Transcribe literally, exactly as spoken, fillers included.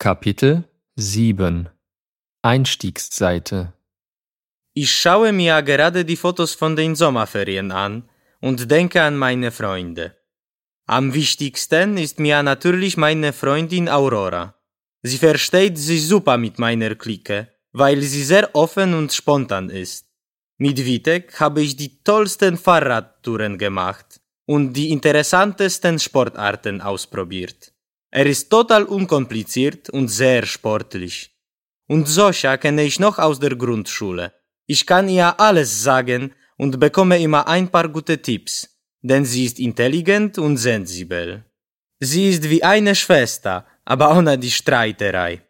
Kapitel sieben Einstiegsseite Ich schaue mir ja gerade die Fotos von den Sommerferien an und denke an meine Freunde. Am wichtigsten ist mir natürlich meine Freundin Aurora. Sie versteht sich super mit meiner Clique, weil sie sehr offen und spontan ist. Mit Witek habe ich die tollsten Fahrradtouren gemacht und die interessantesten Sportarten ausprobiert. Er ist total unkompliziert und sehr sportlich. Und Zosia kenne ich noch aus der Grundschule. Ich kann ihr alles sagen und bekomme immer ein paar gute Tipps, denn sie ist intelligent und sensibel. Sie ist wie eine Schwester, aber ohne die Streiterei.